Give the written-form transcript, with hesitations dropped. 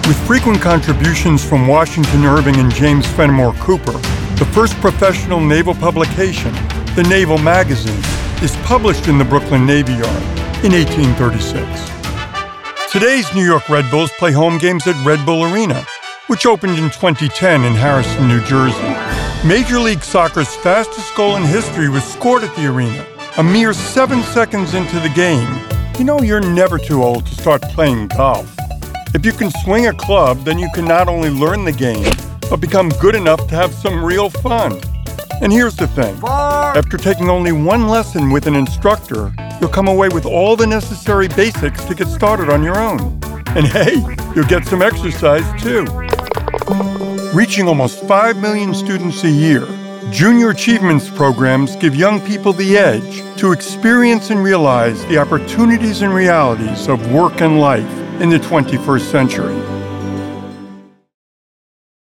With frequent contributions from Washington Irving and James Fenimore Cooper, the first professional naval publication, the Naval Magazine, is published in the Brooklyn Navy Yard in 1836. Today's New York Red Bulls play home games at Red Bull Arena, which opened in 2010 in Harrison, New Jersey. Major League Soccer's fastest goal in history was scored at the arena, a mere 7 seconds into the game. You know, you're never too old to start playing golf. If you can swing a club, then you can not only learn the game, but become good enough to have some real fun. And here's the thing. After taking only one lesson with an instructor, you'll come away with all the necessary basics to get started on your own. And hey, you'll get some exercise too. Reaching almost 5 million students a year, Junior Achievements programs give young people the edge to experience and realize the opportunities and realities of work and life in the 21st century.